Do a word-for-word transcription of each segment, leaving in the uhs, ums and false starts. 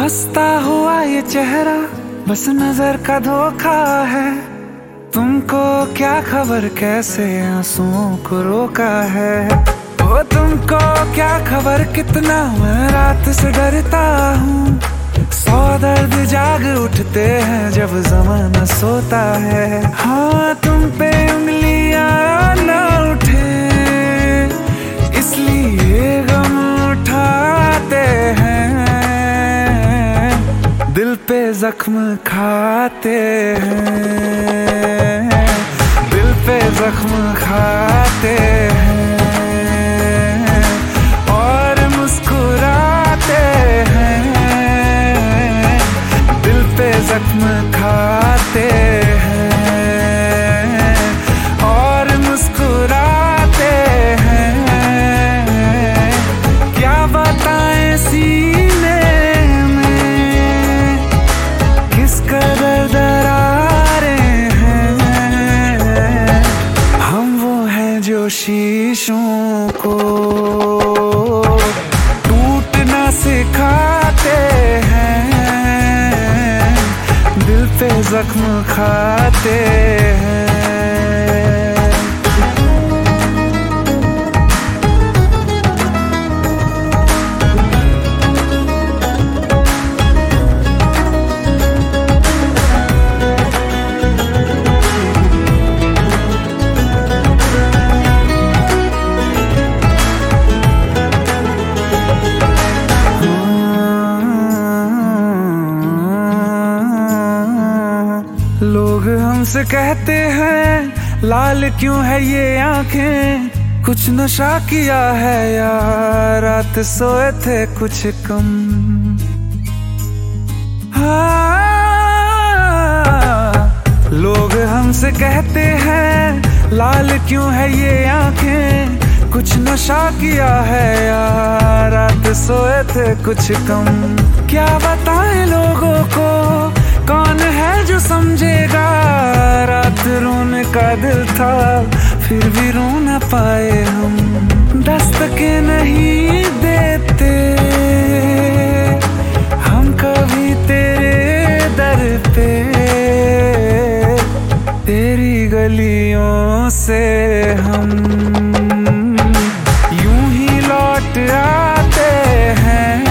हंसता हुआ ये चेहरा बस नजर का धोखा है। तुमको क्या खबर कैसे आंसुओं को रोका है। ओ तुमको क्या खबर कितना मैं रात से डरता हूँ। सौ दर्द जाग उठते हैं जब ज़माना सोता है। हाँ तुम पे उंगलियां न उठे इसलिए गम उठाते हैं। दिल पे जख्म खाते हैं, दिल पे जख्म खाते हैं और मुस्कुराते हैं। दिल पे जख्म खाते हैं और मुस्कुराते हैं। क्या बताएं सीने में किस कदर दरारें हैं। हम वो हैं जो शीशों को टूटना सिखाते हैं। दिल पे जख्म खाते हैं। लोग हमसे कहते हैं लाल क्यों है ये आंखें। कुछ नशा किया है या रात सोए थे कुछ कम। हाँ लोग हमसे कहते हैं लाल क्यों है ये आंखें। कुछ नशा किया है या रात सोए थे कुछ कम। क्या बताएं लोगों को कौन है जो समझेगा। रात रोने का दिल था फिर भी रो न पाए हम। दस्तकें नहीं देते हम कभी तेरे दर पे। तेरी गलियों से हम यूं ही लौट आते हैं।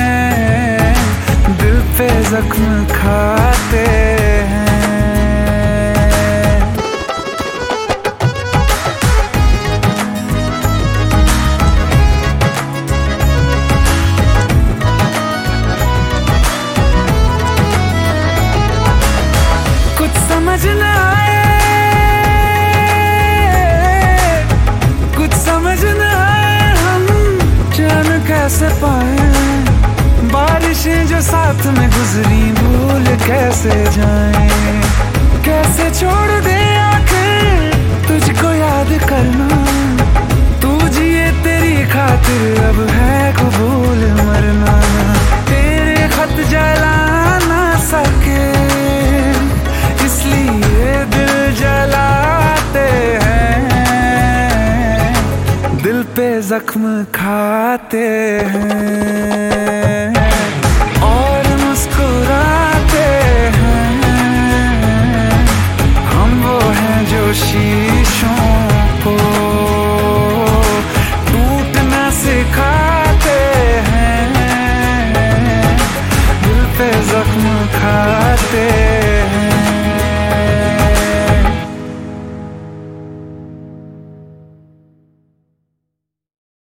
दिल पे जख्म खाते हैं। कुछ समझ न आए कुछ समझ न आए हम जान कैसे पाए। बारिशें जो साथ में गुजरी भूल कैसे जाएं। कैसे छोड़ दे आंखें तुझको याद करना। तू जिए तेरी खातिर अब है कबूल मरना। तेरे खत जला ना सके इसलिए दिल जलाते हैं। दिल पे जख्म खाते हैं।